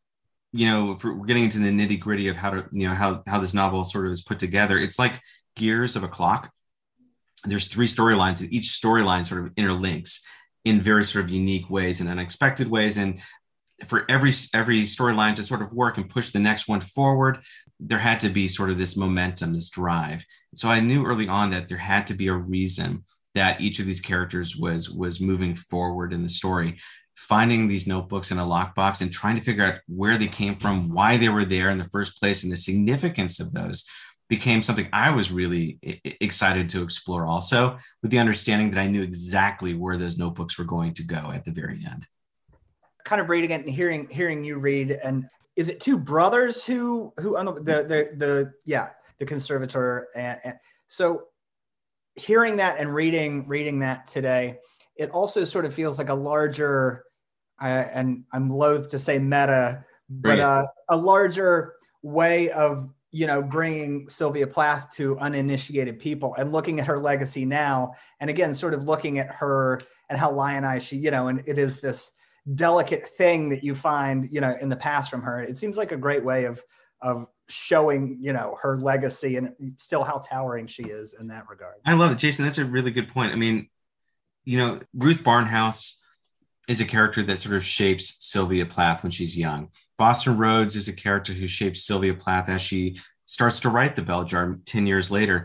If we're getting into the nitty gritty of how to, how this novel sort of is put together, it's like gears of a clock. There's 3 storylines, and each storyline sort of interlinks in very sort of unique ways and unexpected ways. And for every storyline to sort of work and push the next one forward, there had to be sort of this momentum, this drive. So I knew early on that there had to be a reason that each of these characters was moving forward in the story. Finding these notebooks in a lockbox and trying to figure out where they came from, why they were there in the first place, and the significance of those became something I was really excited to explore also, with the understanding that I knew exactly where those notebooks were going to go at the very end. Kind of reading it and hearing you read, and is it 2 brothers who the conservator, and so hearing that and reading that today, it also sort of feels like a larger, and I'm loath to say meta, but a larger way of, bringing Sylvia Plath to uninitiated people and looking at her legacy now. And again, sort of looking at her and how lionized she, and it is this delicate thing that you find, in the past from her. It seems like a great way of showing, her legacy and still how towering she is in that regard. I love it, Jason. That's a really good point. I mean, Ruth Barnhouse is a character that sort of shapes Sylvia Plath when she's young. Boston Rhodes is a character who shapes Sylvia Plath as she starts to write The Bell Jar 10 years later.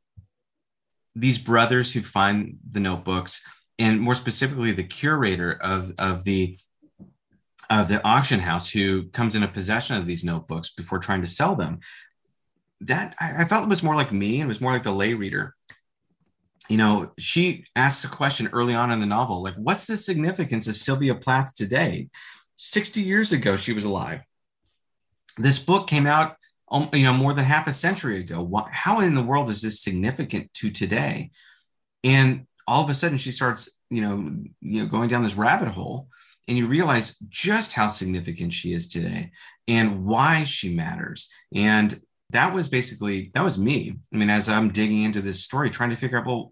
These brothers who find the notebooks, and more specifically, the curator of the auction house who comes into possession of these notebooks before trying to sell them, that I felt it was more like me, and it was more like the lay reader. She asks a question early on in the novel, like, what's the significance of Sylvia Plath today? 60 years ago, she was alive. This book came out, more than half a century ago. How in the world is this significant to today? And all of a sudden she starts, going down this rabbit hole, and you realize just how significant she is today and why she matters. And that was me. I mean, as I'm digging into this story, trying to figure out, well,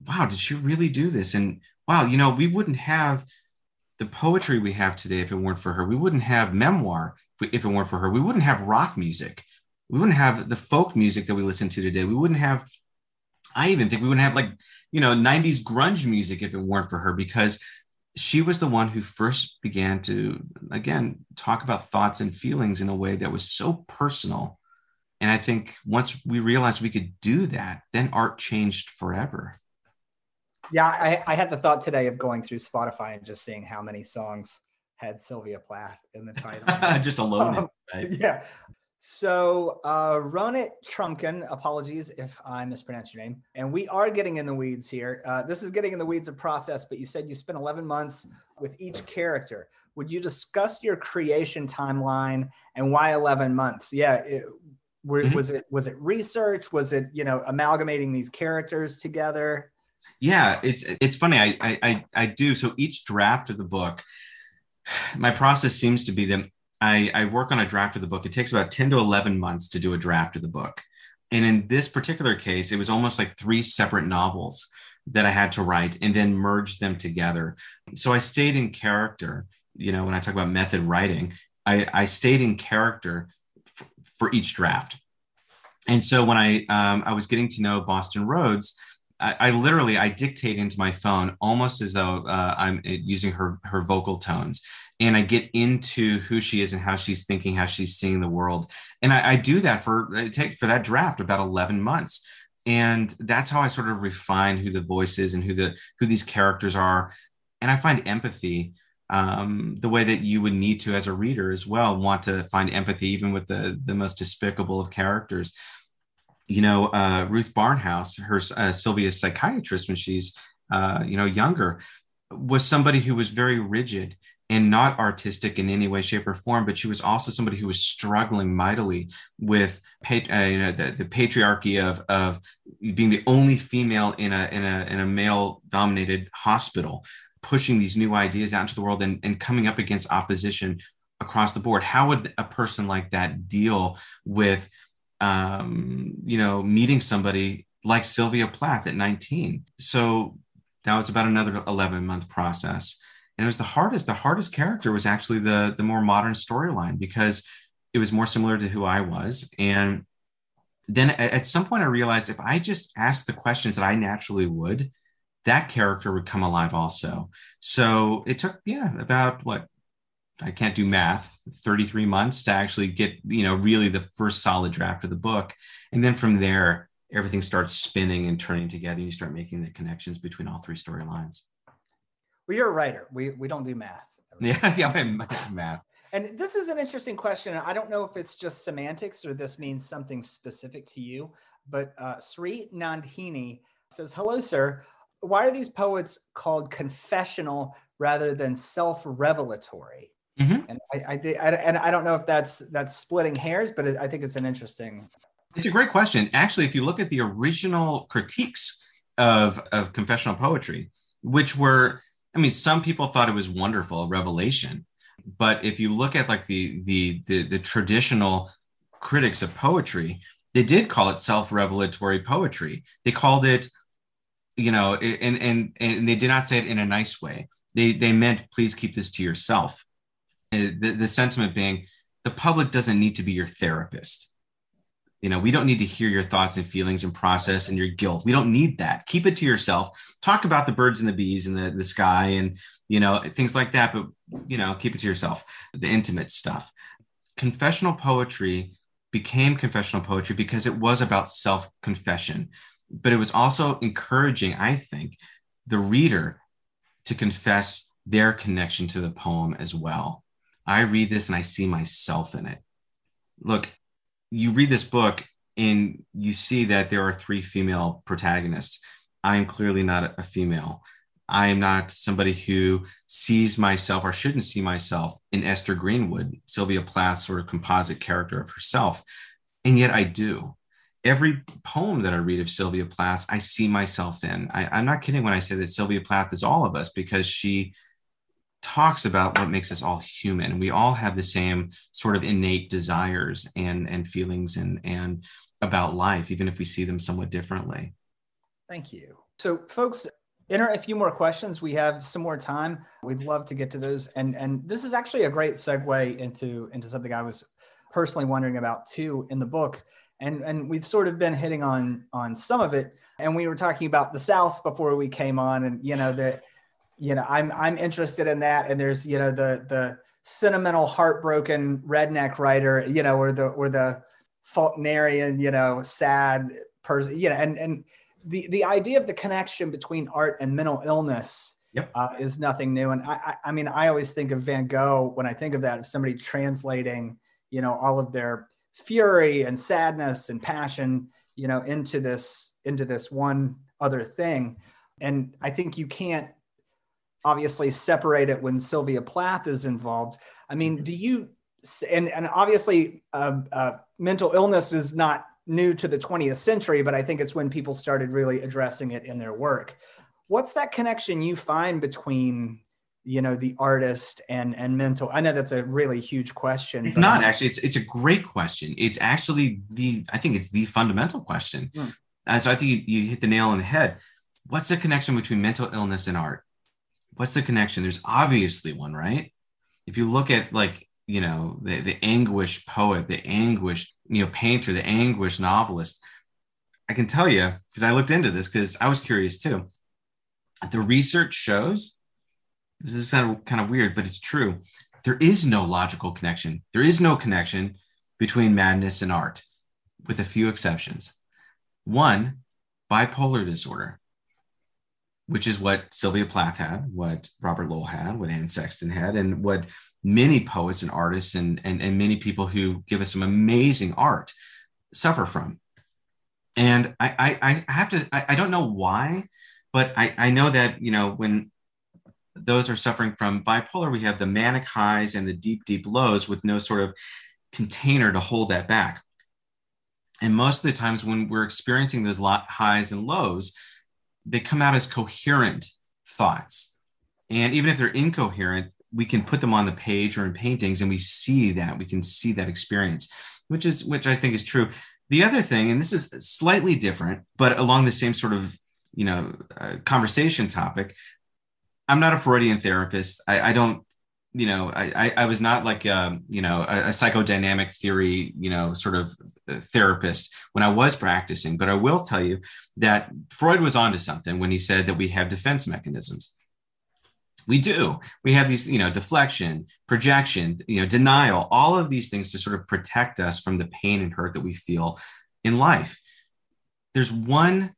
wow, did she really do this? And wow, we wouldn't have the poetry we have today if it weren't for her. We wouldn't have memoir if it weren't for her. We wouldn't have rock music. We wouldn't have the folk music that we listen to today. We wouldn't have, I even think we wouldn't have 90s grunge music if it weren't for her, because she was the one who first began to, again, talk about thoughts and feelings in a way that was so personal. And I think once we realized we could do that, then art changed forever. Yeah, I had the thought today of going through Spotify and just seeing how many songs had Sylvia Plath in the title. Just alone. Right? Yeah. So Ronit Trumkin, apologies if I mispronounced your name. And we are getting in the weeds here. This is getting in the weeds of process, but you said you spent 11 months with each character. Would you discuss your creation timeline and why 11 months? Yeah. Was it research? Was it, amalgamating these characters together? Yeah, it's funny. I do. So each draft of the book, my process seems to be that I work on a draft of the book. It takes about 10 to 11 months to do a draft of the book. And in this particular case, it was almost like 3 separate novels that I had to write and then merge them together. So I stayed in character. When I talk about method writing, I stayed in character for each draft. And so when I was getting to know Boston Rhodes, I dictate into my phone almost as though I'm using her vocal tones, and I get into who she is and how she's thinking, how she's seeing the world. And I do that for that draft about 11 months. And that's how I sort of refine who the voice is and who these characters are. And I find empathy the way that you would need to as a reader as well, want to find empathy even with the most despicable of characters. Ruth Barnhouse, her Sylvia's psychiatrist when she's, younger, was somebody who was very rigid and not artistic in any way, shape, or form. But she was also somebody who was struggling mightily with the patriarchy of being the only female in a male-dominated hospital, pushing these new ideas out into the world and coming up against opposition across the board. How would a person like that deal with meeting somebody like Sylvia Plath at 19? So that was about another 11-month process. And it was the hardest character was actually the more modern storyline, because it was more similar to who I was. And then at some point I realized if I just asked the questions that I naturally would, that character would come alive also. So it took, about I can't do math, 33 months to actually get, really the first solid draft of the book. And then from there, everything starts spinning and turning together. You start making the connections between all 3 storylines. Well, you're a writer. We don't do math. Math. And this is an interesting question. I don't know if it's just semantics or this means something specific to you, but Sri Nandhini says, "Hello, sir. Why are these poets called confessional rather than self-revelatory?" Mm-hmm. And I don't know if that's splitting hairs, but I think it's an interesting. It's a great question. Actually, if you look at the original critiques of confessional poetry, which were, some people thought it was wonderful, a revelation. But if you look at the traditional critics of poetry, they did call it self-revelatory poetry. They called it, and they did not say it in a nice way. They meant, please keep this to yourself. The sentiment being, the public doesn't need to be your therapist. We don't need to hear your thoughts and feelings and process and your guilt. We don't need that. Keep it to yourself. Talk about the birds and the bees and the sky and, things like that. But, keep it to yourself, the intimate stuff. Confessional poetry became confessional poetry because it was about self-confession. But it was also encouraging, I think, the reader to confess their connection to the poem as well. I read this and I see myself in it. Look, you read this book and you see that there are 3 female protagonists. I am clearly not a female. I am not somebody who sees myself or shouldn't see myself in Esther Greenwood, Sylvia Plath's sort of composite character of herself. And yet I do. Every poem that I read of Sylvia Plath, I see myself in. I'm not kidding when I say that Sylvia Plath is all of us, because she talks about what makes us all human. We all have the same sort of innate desires and feelings and about life, even if we see them somewhat differently. Thank you. So folks, enter a few more questions. We have some more time. We'd love to get to those. And this is actually a great segue into something I was personally wondering about too in the book. And we've sort of been hitting on some of it. And we were talking about the South before we came on, and I'm interested in that. And there's the sentimental, heartbroken redneck writer, or the Faulknerian, sad person, and the idea of the connection between art and mental illness. Yep. Is nothing new. And I mean, I always think of Van Gogh when I think of that, of somebody translating, all of their fury and sadness and passion, into this one other thing. And I think you can't obviously separate it when Sylvia Plath is involved. I mean, do you, and obviously mental illness is not new to the 20th century, but I think it's when people started really addressing it in their work. What's that connection you find between, the artist and mental? I know that's a really huge question. It's not actually, it's a great question. It's actually I think it's the fundamental question. So I think you hit the nail on the head. What's the connection between mental illness and art? What's the connection? There's obviously one, right? If you look at the anguished poet, the anguished, painter, the anguished novelist, I can tell you, because I looked into this because I was curious too. The research shows, this is kind of weird, but it's true. There is no logical connection. There is no connection between madness and art, with a few exceptions. One, bipolar disorder, which is what Sylvia Plath had, what Robert Lowell had, what Anne Sexton had, and what many poets and artists and many people who give us some amazing art suffer from. And I don't know why, but I know that, when those are suffering from bipolar, we have the manic highs and the deep, deep lows with no sort of container to hold that back. And most of the times when we're experiencing those highs and lows, they come out as coherent thoughts. And even if they're incoherent, we can put them on the page or in paintings and we can see that experience, which I think is true. The other thing, and this is slightly different, but along the same sort of, conversation topic, I'm not a Freudian therapist. I don't, I was not like, a psychodynamic theory, sort of therapist when I was practicing, but I will tell you that Freud was onto something when he said that we have defense mechanisms. We do. We have these, deflection, projection, denial, all of these things to sort of protect us from the pain and hurt that we feel in life. There's one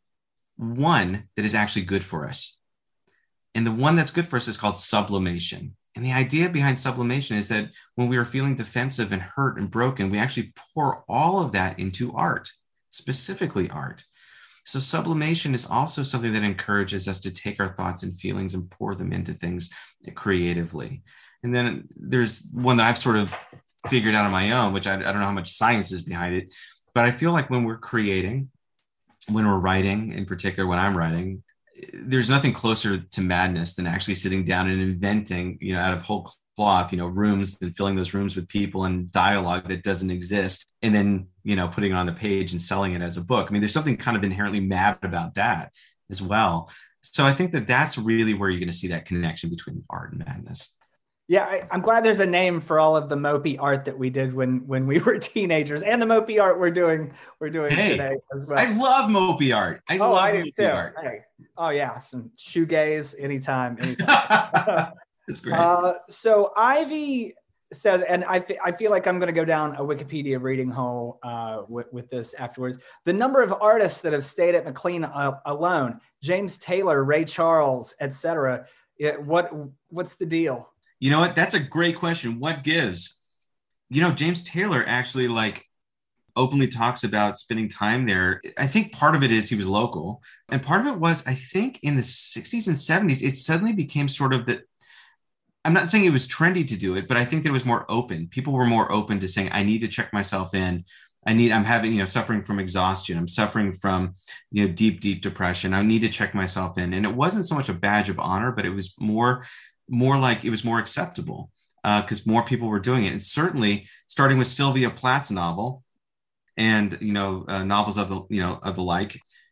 that is actually good for us. And the one that's good for us is called sublimation. And the idea behind sublimation is that when we are feeling defensive and hurt and broken, we actually pour all of that into art, specifically art. So sublimation is also something that encourages us to take our thoughts and feelings and pour them into things creatively. And then there's one that I've sort of figured out on my own, which I don't know how much science is behind it, but I feel like when we're creating, when we're writing, in particular, when I'm writing, there's nothing closer to madness than actually sitting down and inventing, out of whole cloth, rooms and filling those rooms with people and dialogue that doesn't exist. And then, putting it on the page and selling it as a book. I mean, there's something kind of inherently mad about that as well. So I think that that's really where you're going to see that connection between art and madness. Yeah, I'm glad there's a name for all of the mopey art that we did when we were teenagers, and the mopey art we're doing today as well. I love mopey art. I love mopey art. Hey. Oh yeah, some shoegaze anytime. That's great. So Ivy says, and I feel like I'm going to go down a Wikipedia reading hole with this afterwards. The number of artists that have stayed at McLean alone: James Taylor, Ray Charles, etc. What's the deal? You know what? That's a great question. What gives? James Taylor actually openly talks about spending time there. I think part of it is he was local. And part of it was, I think in the 60s and 70s, it suddenly became sort of I'm not saying it was trendy to do it, but I think that it was more open. People were more open to saying, I need to check myself in. I'm having, suffering from exhaustion. I'm suffering from, deep, deep depression. I need to check myself in. And it wasn't so much a badge of honor, but it was more like it was more acceptable because more people were doing it. And certainly starting with Sylvia Plath's novel and, novels of the like,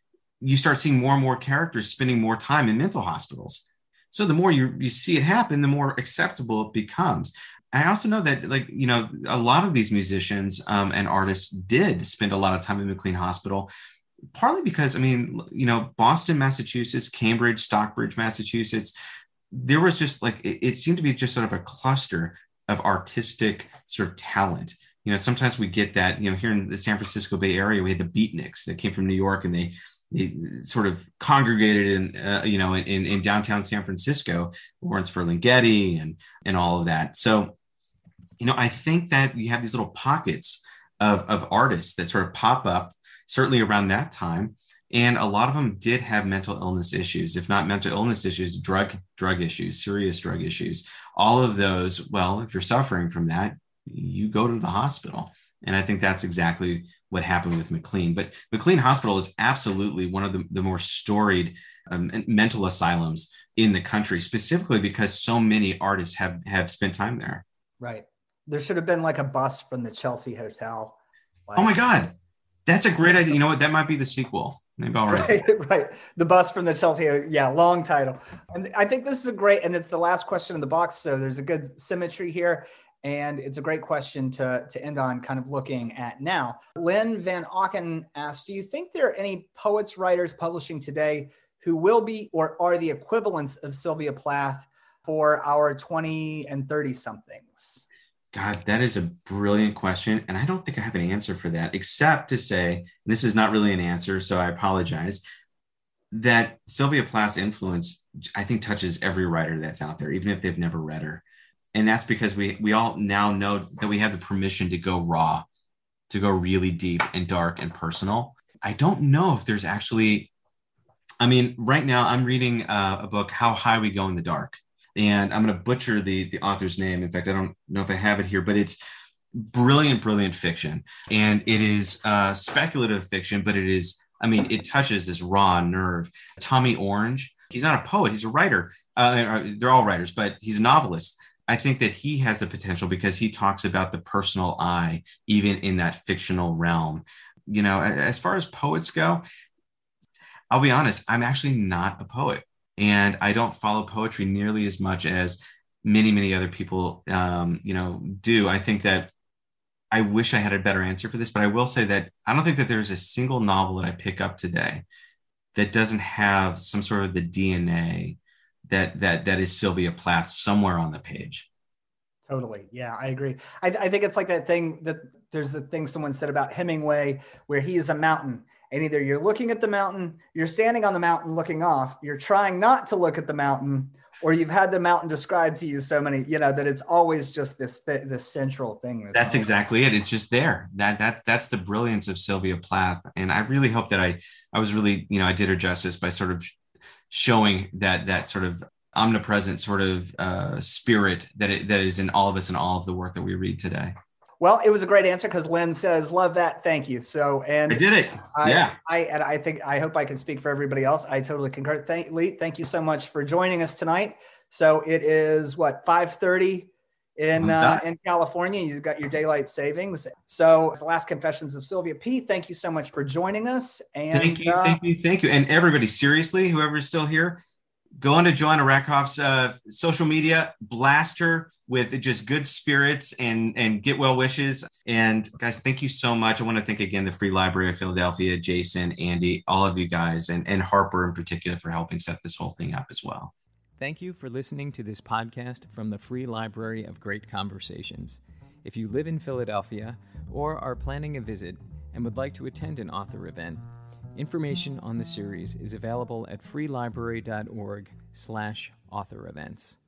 you start seeing more and more characters spending more time in mental hospitals. So the more you see it happen, the more acceptable it becomes. I also know that, like, you know, a lot of these musicians and artists did spend a lot of time in McLean Hospital, partly because, I mean, you know, Boston, Massachusetts, Cambridge, Stockbridge, Massachusetts, there was just like, it seemed to be just sort of a cluster of artistic sort of talent. You know, sometimes we get that, you know, here in the San Francisco Bay Area, we had the Beatniks that came from New York, and they sort of congregated in, you know, in downtown San Francisco, Lawrence Ferlinghetti and all of that. So, you know, I think that you have these little pockets of artists that sort of pop up, certainly around that time. And a lot of them did have mental illness issues, if not mental illness issues, drug issues, serious drug issues. All of those, well, if you're suffering from that, you go to the hospital. And I think that's exactly what happened with McLean. But McLean Hospital is absolutely one of the more storied mental asylums in the country, specifically because so many artists have spent time there. Right. There should have been like a bus from the Chelsea Hotel. Like, oh my God. That's a great idea. You know what? That might be the sequel. Maybe I'll write it. Right. The bus from the Chelsea. Yeah. Long title. And I think this is a great, and it's the last question in the box. So there's a good symmetry here. And it's a great question to end on, kind of looking at now. Lynn Van Auken asked, do you think there are any poets, writers publishing today who will be or are the equivalents of Sylvia Plath for our 20 and 30 somethings? God, that is a brilliant question. And I don't think I have an answer for that, except to say, and this is not really an answer, so I apologize, that Sylvia Plath's influence, I think, touches every writer that's out there, even if they've never read her. And that's because we all now know that we have the permission to go raw, to go really deep and dark and personal. I don't know if there's actually, I mean, right now I'm reading a book, How High We Go in the Dark. And I'm going to butcher the author's name. In fact, I don't know if I have it here, but it's brilliant fiction. And it is speculative fiction, but it is, I mean, it touches this raw nerve. Tommy Orange, he's not a poet, he's a writer. They're all writers, but he's a novelist. I think that he has the potential because he talks about the personal I, even in that fictional realm. You know, as far as poets go, I'll be honest, I'm actually not a poet. And I don't follow poetry nearly as much as many other people, you know, do. I think that I wish I had a better answer for this, but I will say that I don't think that there's a single novel that I pick up today that doesn't have some sort of the DNA that is Sylvia Plath somewhere on the page. Totally. Yeah, I agree. I think it's like that thing that there's a thing someone said about Hemingway where he is a mountain, and either you're looking at the mountain, you're standing on the mountain looking off, you're trying not to look at the mountain, or you've had the mountain described to you so many, you know, that it's always just this central thing. That's exactly it. It's just there. That's the brilliance of Sylvia Plath. And I really hope that I was really, you know, I did her justice by sort of showing that sort of omnipresent sort of spirit that is in all of us and all of the work that we read today. Well, it was a great answer because Lynn says, love that. Thank you. So, and I did it. Yeah. I hope I can speak for everybody else. I totally concur. Lee, thank you so much for joining us tonight. So it is 5:30 in California. You've got your daylight savings. So it's the last Confessions of Sylvia P. Thank you so much for joining us. And thank you. And everybody, seriously, whoever's still here, go on to Joanna Rakoff's social media, blast her with just good spirits and get well wishes. And guys, thank you so much. I want to thank again the Free Library of Philadelphia, Jason, Andy, all of you guys, and Harper in particular for helping set this whole thing up as well. Thank you for listening to this podcast from the Free Library of Great Conversations. If you live in Philadelphia or are planning a visit and would like to attend an author event, information on the series is available at freelibrary.org/author events.